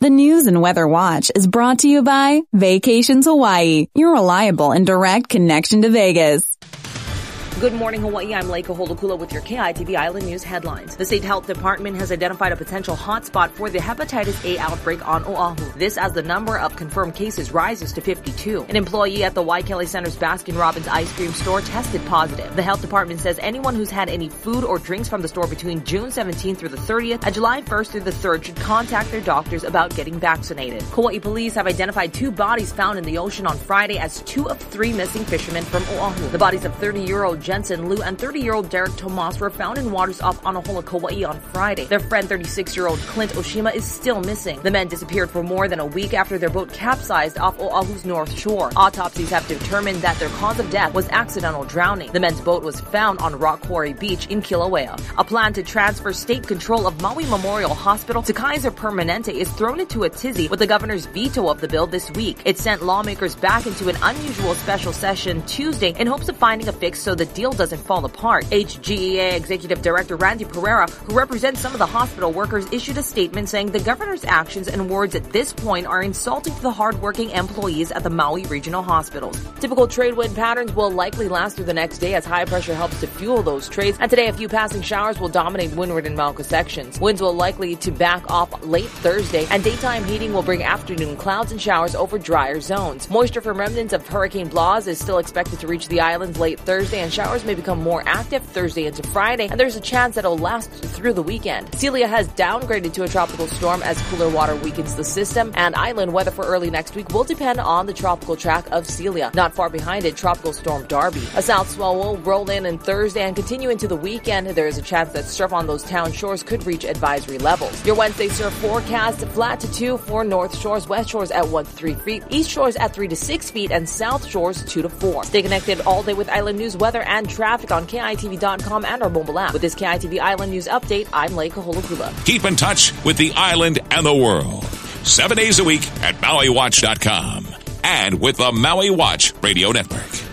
The News and Weather Watch is brought to you by Vacations Hawaii, your reliable and direct connection to Vegas. Good morning, Hawaii. I'm Leika Holokula with your KITV Island News headlines. The State Health Department has identified a potential hotspot for the hepatitis A outbreak on Oahu. This as the number of confirmed cases rises to 52. An employee at the Waikele Center's Baskin-Robbins ice cream store tested positive. The health department says anyone who's had any food or drinks from the store between June 17th through the 30th and July 1st through the 3rd should contact their doctors about getting vaccinated. Kauai police have identified 2 bodies found in the ocean on Friday as 2 of 3 missing fishermen from Oahu. The bodies of 30-year-old Jensen Liu and 30-year-old Derek Tomas were found in waters off Anahola, Kauai on Friday. Their friend, 36-year-old Clint Oshima, is still missing. The men disappeared for more than a week after their boat capsized off Oahu's north shore. Autopsies have determined that their cause of death was accidental drowning. The men's boat was found on Rock Quarry Beach in Kilauea. A plan to transfer state control of Maui Memorial Hospital to Kaiser Permanente is thrown into a tizzy with the governor's veto of the bill this week. It sent lawmakers back into an unusual special session Tuesday in hopes of finding a fix so the deal doesn't fall apart. HGEA Executive Director Randy Pereira, who represents some of the hospital workers, issued a statement saying the governor's actions and words at this point are insulting to the hardworking employees at the Maui regional hospitals. Typical trade wind patterns will likely last through the next day as high pressure helps to fuel those trades, and today a few passing showers will dominate windward and Mauka sections. Winds will likely to back off late Thursday, and daytime heating will bring afternoon clouds and showers over drier zones. Moisture from remnants of Hurricane Blas is still expected to reach the islands late Thursday, and showers may become more active Thursday into Friday, and there's a chance that it'll last through the weekend. Celia has downgraded to a tropical storm as cooler water weakens the system, and island weather for early next week will depend on the tropical track of Celia. Not far behind it, Tropical Storm Darby. A south swell will roll in on Thursday and continue into the weekend. There is a chance that surf on those town shores could reach advisory levels. Your Wednesday surf forecast, flat to 2 for north shores, west shores at 1 to 3 feet, east shores at 3 to 6 feet, and south shores 2 to 4. Stay connected all day with Island News, weather, and traffic on KITV.com and our mobile app. With this KITV Island News update, I'm Leika Holokula. Keep in touch with the island and the world 7 days a week at MauiWatch.com and with the Maui Watch Radio Network.